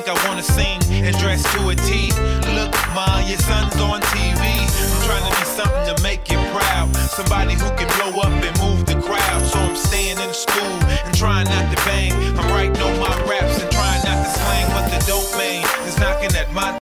I wanna sing and dress to a T. Look, ma, your son's on TV. I'm trying to be something to make you proud. Somebody who can blow up and move the crowd. So I'm staying in school and trying not to bang. I'm writing on my raps and trying not to slang, but the dope man is knocking at my